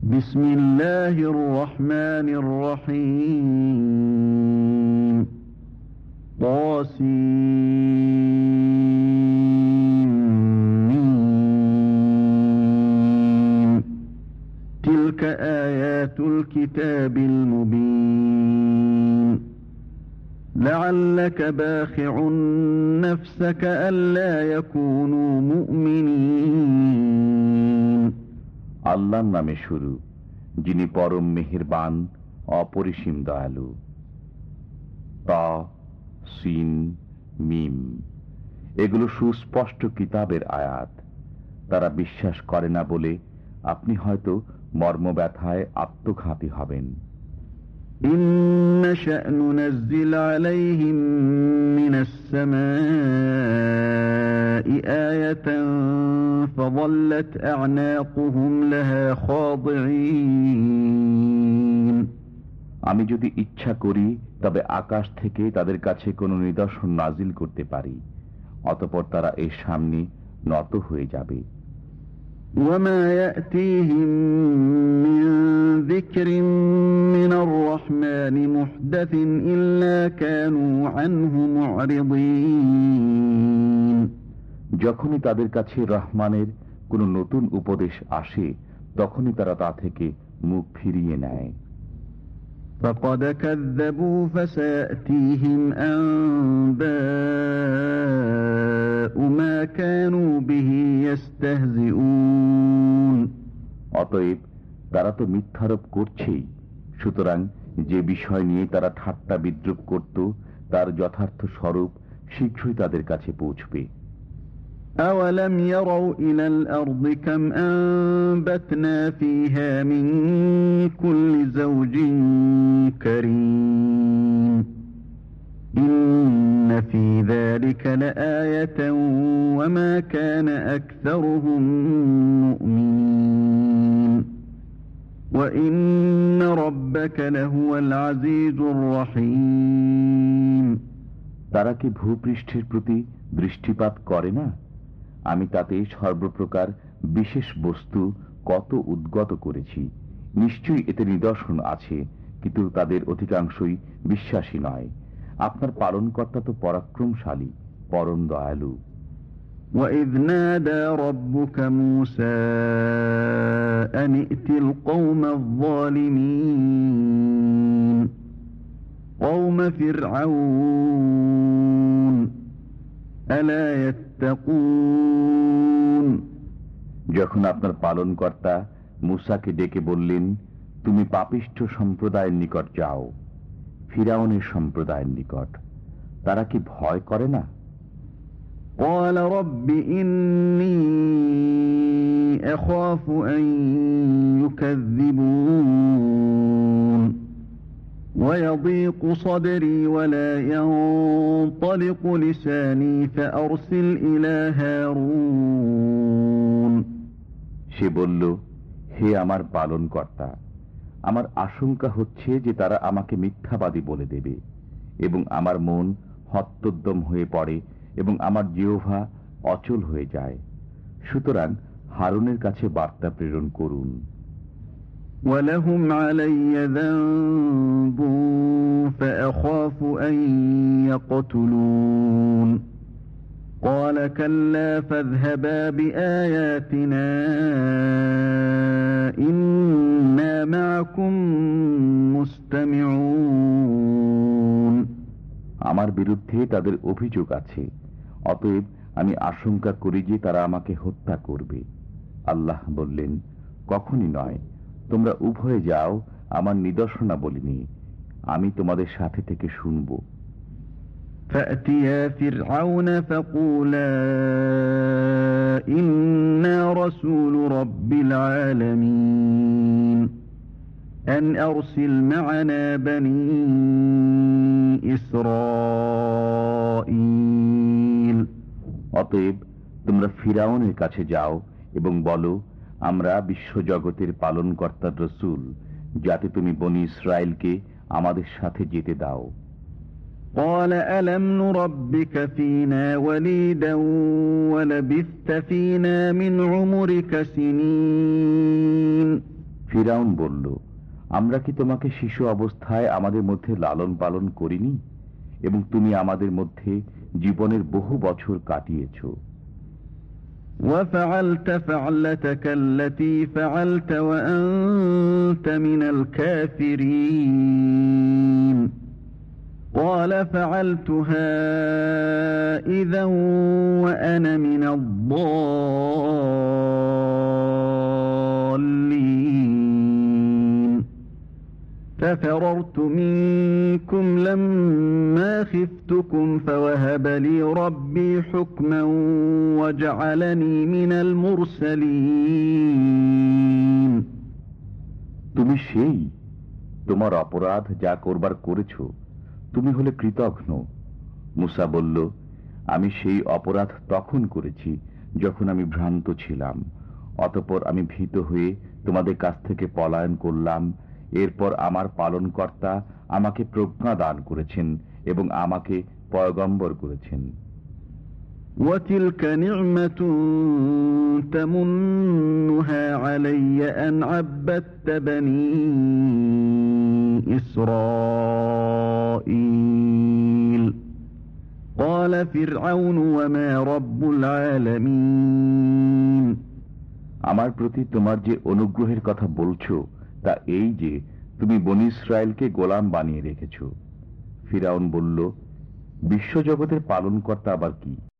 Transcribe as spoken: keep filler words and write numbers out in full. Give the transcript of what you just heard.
বিসমিল্লাহির রহমানির রহিম। তাসিম তিলকা আয়াতুল কিতাবিল মুবিন লাআল্লাকা বাখিউন নাফসাকা আল্লা ইয়াকুনু মুমিনিন। আল্লাহর নামে শুরু, যিনি পরম মেহেরবান অপরিসীম দয়ালু। তা সিন মিম, এগুলো সুস্পষ্ট কিতাবের আয়াত। তারা বিশ্বাস করে না বলে আপনি হয়তো মর্মব্যথায় আত্মঘাতী হবেন। ইন নাশা' নুনাজ্জিল আলাইহিম মিনাস সামাই আয়াতান ফাযাল্লাত আ'নাকুহুম লাহা খাদি'ইন। আমি যদি ইচ্ছা করি তবে আকাশ থেকে তাদের কাছে কোনো নিদর্শন নাজিল করতে পারি, অতঃপর তারা এর সামনে নত হয়ে যাবে। ওয়ামা ইয়াতিহিম মিন যিকরিন মিনার রাহমানি মুহদাসিন ইল্লা কানু আনহু মু'রিদিন। যখনই তাদের কাছে রহমানের কোনো নতুন উপদেশ আসে, তখনই তারা তা থেকে মুখ ফিরিয়ে নেয়। فقد كذبوا فسيأتيهم أنباء ما كانوا به يستهزئون। অতএব তারা তো মিথ্যারোপ করছেই, সুতরাং যে বিষয় নিয়ে তারা ঠাট্টা বিদ্রুপ করত তার যথার্থ স্বরূপ শীঘ্রই তাদের কাছে পৌঁছবে। أولم يروا إلى الأرض كم أنبتنا فيها من كل زوج كريم إن في ذلك لآية وما كان أكثرهم مؤمنين وإن ربك لهو العزيز الرحيم। তারা কি ভূপৃষ্ঠের প্রতি দৃষ্টিপাত করে না? আমি তাতে সর্বপ্রকার বিশেষ বস্তু কত উদ্গত করেছি। নিশ্চয়ই এতে নিদর্শন আছে, কিন্তু তাদের অধিকাংশই বিশ্বাসী নয়। আপনার পালনকর্তা তো পরাক্রমশালী, পরম দয়ালু। وَإِذْ نَادَى رَبُّكَ مُوسَىٰ أَنِ ائْتِ الْقَوْمَ الظَّالِمِينَ قَوْمَ فِرْعَوْنَ أَلَا يَتَّقُونَ। যখন আপনার পালনকর্তা মূসাকে ডেকে বললেন, তুমি পাপিষ্ঠ সম্প্রদায়ের নিকট যাও, ফিরআউনের সম্প্রদায়ের নিকট, তারা কি ভয় করে না? قَالَ رَبِّ إِنِّي أَخَافُ أَن يُكَذِّبُونِ وَيَضِيقُ صَدْرِي وَلَا يَنطَلِقُ لِسَانِي فَأَرْسِلْ إِلَى هَارُونَ। সে বলল, হে আমার পালনকর্তা, আমার আশঙ্কা হচ্ছে যে তারা আমাকে মিথ্যাবাদী বলে দেবে এবং আমার মন হত্যোদ্যম হয়ে পড়ে এবং আমার জিহ্বা অচল হয়ে যায়। সুতরাং হারুনের কাছে বার্তা প্রেরণ করুন। وَلَهُمْ عَلَيَّ ذَنبٌ فَأَخَافُ أَن يَقْتُلُونِ قَالَ كَلَّا فَاذْهَبَا بِآيَاتِنَا إِنَّا مَعَكُمْ مُسْتَمِعُونَ। আমার বিরুদ্ধে তাদের অভিযোগ আছে, অতএব আমি আশঙ্কা করি যে তারা আমাকে হত্যা করবে। আল্লাহ বললেন, কখনই নয়, তোমরা উভয়ে যাও, আমার নিদর্শনাবলী নিয়ে, আমি তোমাদের সাথে থেকে শুনব। فَأْتِيَا فِرْعَوْنَ فَقُولَا إِنَّا رَسُولُ رَبِّ الْعَالَمِينَ أَنْ أَرْسِلْ مَعَنَا بَنِي إِسْرَائِيلَ। অতএব তোমরা ফিরআউনের কাছে যাও এবং বলো, আমরা বিশ্বজগতের পালনকর্তার রসূল, যাতে তুমি বনি ইসরায়েলকে আমাদের সাথে যেতে দাও। قال ألم نربك فينا وليدا ولبثت فينا من عمرك سنين ফিরাউন বলল, আমরা কি তোমাকে শিশু অবস্থায় আমাদের মধ্যে লালন পালন করিনি এবং তুমি আমাদের মধ্যে জীবনের বহু বছর কাটিয়েছ। وَفَعَلْتَ فَعْلَتَكَ الَّتِي فَعَلْتَ وَأَنْتَ مِنَ الْكَافِرِينَ قَالَ فَعَلْتُهَا إِذًا وَأَنَا مِنَ الضَّالِّينَ فَفَرَرْتُ مِنكُمْ لَمَّا خِفْتُكُمْ فَوَهَبَ لِي رَبِّي حُكْمًا وَجَعَلَنِي مِنَ الْمُرْسَلِينَ তুমি সেই, তোমার অপরাধ যা করবার করেছ, তুমি হলে কৃতঘ্ন। মুসা বলল, আমি সেই অপরাধ তখন করেছি যখন আমি ভ্রান্ত ছিলাম। অতঃপর আমি ভীত হয়ে তোমাদের কাছ থেকে পলায়ন করলাম। এরপর আমার পালনকর্তা আমাকে প্রজ্ঞা দান করেছেন এবং আমাকে পয়গম্বর করেছেন। وَتِلْكَ نِعْمَةٌ تَمُنُّهَا عَلَيَّ أَنْ عَبَّدتَّ بَنِي إِسْرَائِيلَ قَالَ فِرْعَوْنُ وَمَا رَبُّ الْعَالَمِينَ আমার প্রতি তোমার যে অনুগ্রহের কথা বলছো তা এই যে তুমি বনী ইসরায়েলকে গোলাম বানিয়ে রেখেছ। ফিরআউন বলল, বিশ্বজগতের পালনকর্তা আবার কি?